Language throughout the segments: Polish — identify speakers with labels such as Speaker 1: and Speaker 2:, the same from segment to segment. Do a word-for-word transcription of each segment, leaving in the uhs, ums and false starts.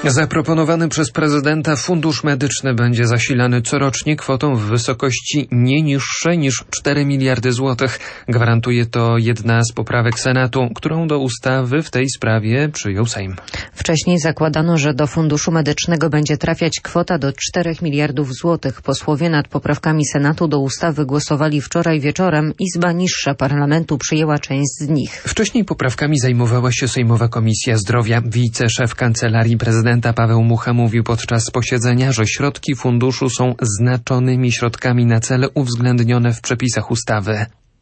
Speaker 1: Zaproponowany przez prezydenta Fundusz Medyczny będzie zasilany corocznie kwotą w wysokości nie niższej niż cztery miliardy złotych. Gwarantuje to jedna z poprawek Senatu, którą do ustawy w tej sprawie przyjął Sejm.
Speaker 2: Wcześniej zakładano, że do Funduszu Medycznego będzie trafiać kwota do czterech miliardów złotych. Posłowie nad poprawkami Senatu do ustawy głosowali wczoraj wieczorem. Izba niższa parlamentu przyjęła część z nich.
Speaker 1: Wcześniej poprawkami zajmowała się Sejmowa Komisja Zdrowia. Wiceszef Kancelarii Prezydenta Paweł Mucha mówił podczas posiedzenia, że środki funduszu są znaczonymi środkami na cele uwzględnione w przepisach ustawy.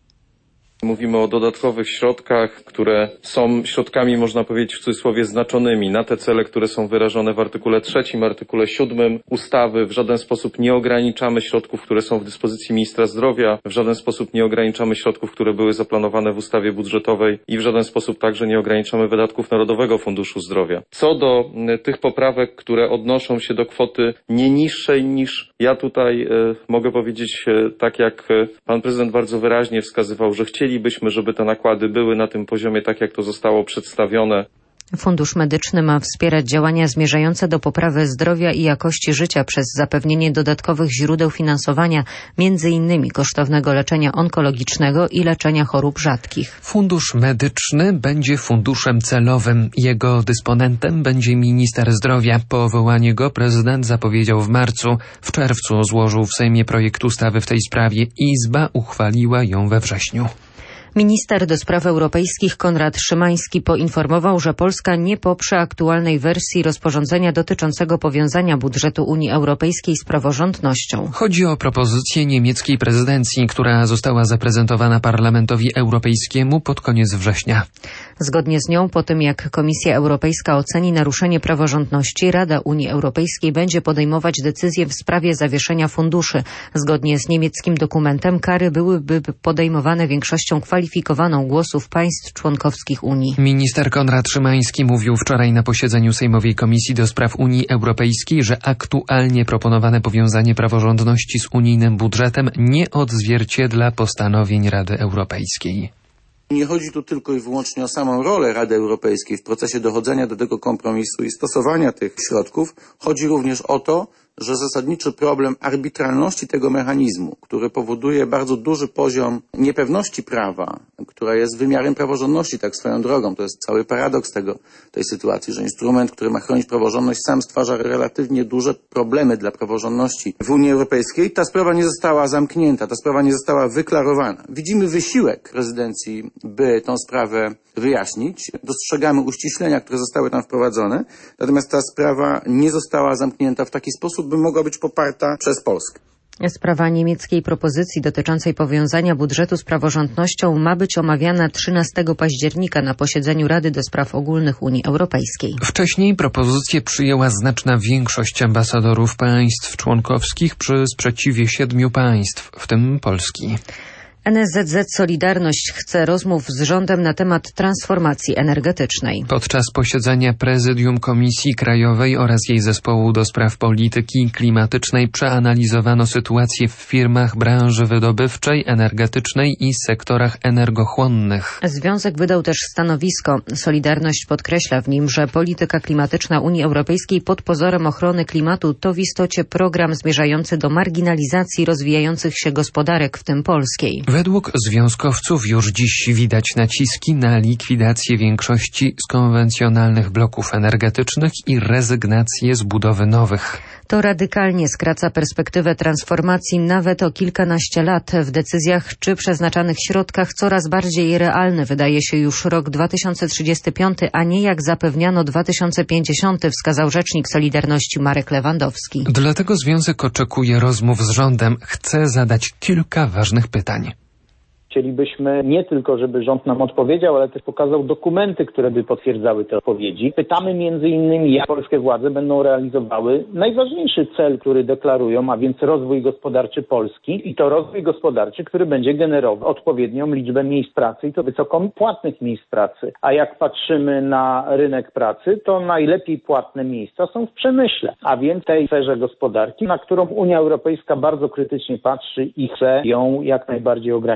Speaker 3: Mówimy o dodatkowych środkach, które są środkami, można powiedzieć w cudzysłowie, znaczonymi na te cele, które są wyrażone w artykule trzecim, artykule siódmym ustawy. W żaden sposób nie ograniczamy środków, które są w dyspozycji ministra zdrowia. W żaden sposób nie ograniczamy środków, które były zaplanowane w ustawie budżetowej i w żaden sposób także nie ograniczamy wydatków Narodowego Funduszu Zdrowia. Co do tych poprawek, które odnoszą się do kwoty nie niższej niż ja tutaj e, mogę powiedzieć, e, tak jak pan prezydent bardzo wyraźnie wskazywał, że chcielibyśmy, żeby te nakłady były na tym poziomie, tak jak to zostało przedstawione.
Speaker 2: Fundusz Medyczny ma wspierać działania zmierzające do poprawy zdrowia i jakości życia przez zapewnienie dodatkowych źródeł finansowania, między innymi kosztownego leczenia onkologicznego i leczenia chorób rzadkich.
Speaker 1: Fundusz Medyczny będzie funduszem celowym. Jego dysponentem będzie minister zdrowia. Powołanie go prezydent zapowiedział w marcu. W czerwcu złożył w Sejmie projekt ustawy w tej sprawie. Izba uchwaliła ją we wrześniu.
Speaker 2: Minister do spraw europejskich Konrad Szymański poinformował, że Polska nie poprze aktualnej wersji rozporządzenia dotyczącego powiązania budżetu Unii Europejskiej z praworządnością.
Speaker 1: Chodzi o propozycję niemieckiej prezydencji, która została zaprezentowana Parlamentowi Europejskiemu pod koniec września.
Speaker 2: Zgodnie z nią, po tym jak Komisja Europejska oceni naruszenie praworządności, Rada Unii Europejskiej będzie podejmować decyzje w sprawie zawieszenia funduszy. Zgodnie z niemieckim dokumentem kary byłyby podejmowane większością kwalifikowaną głosów państw członkowskich Unii.
Speaker 1: Minister Konrad Szymański mówił wczoraj na posiedzeniu Sejmowej Komisji do Spraw Unii Europejskiej, że aktualnie proponowane powiązanie praworządności z unijnym budżetem nie odzwierciedla postanowień Rady Europejskiej.
Speaker 4: Nie chodzi tu tylko i wyłącznie o samą rolę Rady Europejskiej w procesie dochodzenia do tego kompromisu i stosowania tych środków. Chodzi również o to, że zasadniczy problem arbitralności tego mechanizmu, który powoduje bardzo duży poziom niepewności prawa, która jest wymiarem praworządności, tak swoją drogą. To jest cały paradoks tego, tej sytuacji, że instrument, który ma chronić praworządność, sam stwarza relatywnie duże problemy dla praworządności w Unii Europejskiej. Ta sprawa nie została zamknięta, ta sprawa nie została wyklarowana. Widzimy wysiłek prezydencji, by tę sprawę wyjaśnić. Dostrzegamy uściślenia, które zostały tam wprowadzone, natomiast ta sprawa nie została zamknięta w taki sposób, by mogła być poparta przez Polskę.
Speaker 2: Sprawa niemieckiej propozycji dotyczącej powiązania budżetu z praworządnością ma być omawiana trzynastego października na posiedzeniu Rady do Spraw Ogólnych Unii Europejskiej.
Speaker 1: Wcześniej propozycję przyjęła znaczna większość ambasadorów państw członkowskich przy sprzeciwie siedmiu państw, w tym Polski.
Speaker 2: N S Z Z Solidarność chce rozmów z rządem na temat transformacji energetycznej.
Speaker 1: Podczas posiedzenia Prezydium Komisji Krajowej oraz jej zespołu do spraw polityki klimatycznej przeanalizowano sytuację w firmach branży wydobywczej, energetycznej i sektorach energochłonnych.
Speaker 2: Związek wydał też stanowisko. Solidarność podkreśla w nim, że polityka klimatyczna Unii Europejskiej pod pozorem ochrony klimatu to w istocie program zmierzający do marginalizacji rozwijających się gospodarek, w tym polskiej.
Speaker 1: Według związkowców już dziś widać naciski na likwidację większości z konwencjonalnych bloków energetycznych i rezygnację z budowy nowych.
Speaker 2: To radykalnie skraca perspektywę transformacji nawet o kilkanaście lat. W decyzjach czy przeznaczanych środkach coraz bardziej realny wydaje się już rok dwa tysiące trzydziesty piąty, a nie jak zapewniano dwa tysiące pięćdziesiąty, wskazał rzecznik Solidarności Marek Lewandowski.
Speaker 1: Dlatego związek oczekuje rozmów z rządem. Chce zadać kilka ważnych pytań.
Speaker 5: Chcielibyśmy nie tylko, żeby rząd nam odpowiedział, ale też pokazał dokumenty, które by potwierdzały te odpowiedzi. Pytamy między innymi, jak polskie władze będą realizowały najważniejszy cel, który deklarują, a więc rozwój gospodarczy Polski. I to rozwój gospodarczy, który będzie generował odpowiednią liczbę miejsc pracy i to wysoko płatnych miejsc pracy. A jak patrzymy na rynek pracy, to najlepiej płatne miejsca są w przemyśle, a więc w tej sferze gospodarki, na którą Unia Europejska bardzo krytycznie patrzy i chce ją jak najbardziej ograniczać.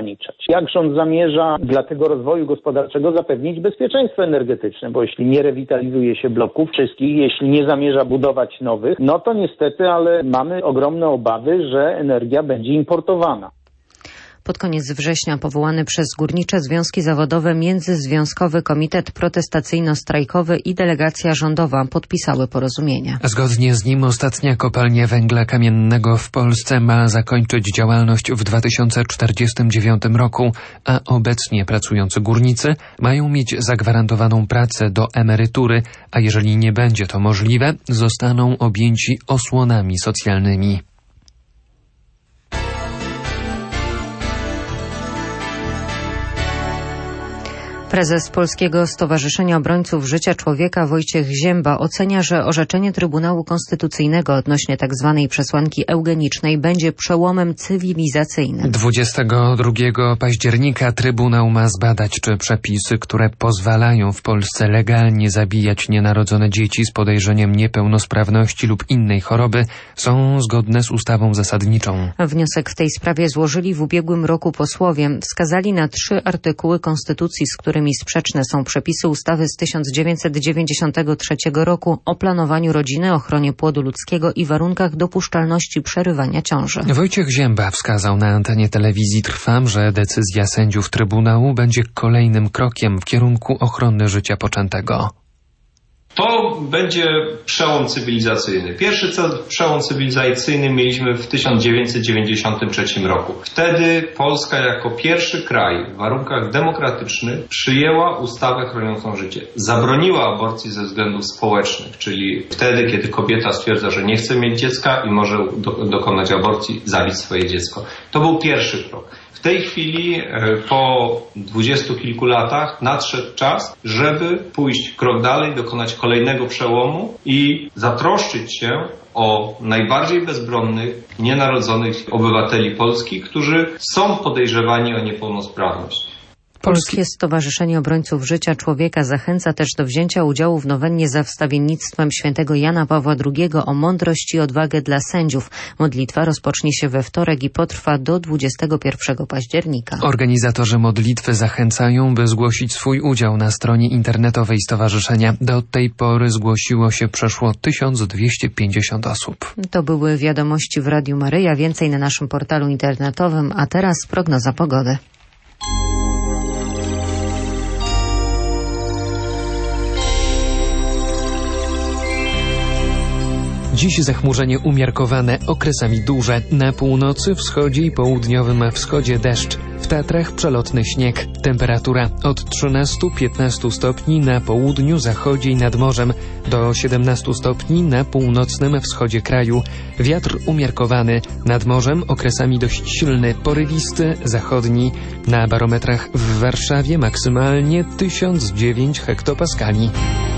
Speaker 5: Jak rząd zamierza dla tego rozwoju gospodarczego zapewnić bezpieczeństwo energetyczne, bo jeśli nie rewitalizuje się bloków wszystkich, jeśli nie zamierza budować nowych, no to niestety, ale mamy ogromne obawy, że energia będzie importowana.
Speaker 2: Pod koniec września powołany przez górnicze związki zawodowe Międzyzwiązkowy Komitet Protestacyjno-Strajkowy i delegacja rządowa podpisały porozumienie.
Speaker 1: Zgodnie z nim ostatnia kopalnia węgla kamiennego w Polsce ma zakończyć działalność w dwa tysiące czterdziestym dziewiątym roku, a obecnie pracujący górnicy mają mieć zagwarantowaną pracę do emerytury, a jeżeli nie będzie to możliwe, zostaną objęci osłonami socjalnymi.
Speaker 2: Prezes Polskiego Stowarzyszenia Obrońców Życia Człowieka Wojciech Ziemba ocenia, że orzeczenie Trybunału Konstytucyjnego odnośnie tzw. przesłanki eugenicznej będzie przełomem cywilizacyjnym.
Speaker 1: dwudziestego drugiego października Trybunał ma zbadać, czy przepisy, które pozwalają w Polsce legalnie zabijać nienarodzone dzieci z podejrzeniem niepełnosprawności lub innej choroby, są zgodne z ustawą zasadniczą.
Speaker 2: Wniosek w tej sprawie złożyli w ubiegłym roku posłowie. Wskazali na trzy artykuły Konstytucji, z którymi sprzeczne są przepisy ustawy z tysiąc dziewięćset dziewięćdziesiątego trzeciego roku o planowaniu rodziny, ochronie płodu ludzkiego i warunkach dopuszczalności przerywania ciąży.
Speaker 1: Wojciech Ziemba wskazał na antenie telewizji Trwam, że decyzja sędziów Trybunału będzie kolejnym krokiem w kierunku ochrony życia poczętego.
Speaker 6: To będzie przełom cywilizacyjny. Pierwszy przełom cywilizacyjny mieliśmy w tysiąc dziewięćset dziewięćdziesiątym trzecim roku. Wtedy Polska jako pierwszy kraj w warunkach demokratycznych przyjęła ustawę chroniącą życie. Zabroniła aborcji ze względów społecznych, czyli wtedy, kiedy kobieta stwierdza, że nie chce mieć dziecka i może do, dokonać aborcji, zabić swoje dziecko. To był pierwszy krok. W tej chwili, po dwudziestu kilku latach, nadszedł czas, żeby pójść krok dalej, dokonać kolejnego przełomu i zatroszczyć się o najbardziej bezbronnych, nienarodzonych obywateli Polski, którzy są podejrzewani o niepełnosprawność.
Speaker 2: Polskie Stowarzyszenie Obrońców Życia Człowieka zachęca też do wzięcia udziału w nowennie za wstawiennictwem świętego Jana Pawła drugiego o mądrość i odwagę dla sędziów. Modlitwa rozpocznie się we wtorek i potrwa do dwudziestego pierwszego października.
Speaker 1: Organizatorzy modlitwy zachęcają, by zgłosić swój udział na stronie internetowej stowarzyszenia. Do tej pory zgłosiło się przeszło tysiąc dwieście pięćdziesiąt osób.
Speaker 2: To były wiadomości w Radiu Maryja. Więcej na naszym portalu internetowym, a teraz prognoza pogody.
Speaker 1: Dziś zachmurzenie umiarkowane, okresami duże. Na północy, wschodzie i południowym wschodzie deszcz. W Tatrach przelotny śnieg. Temperatura od trzynastu do piętnastu stopni na południu, zachodzie i nad morzem, do siedemnastu stopni na północnym wschodzie kraju. Wiatr umiarkowany. Nad morzem okresami dość silny, porywisty, zachodni. Na barometrach w Warszawie maksymalnie tysiąc dziewięć hektopaskali.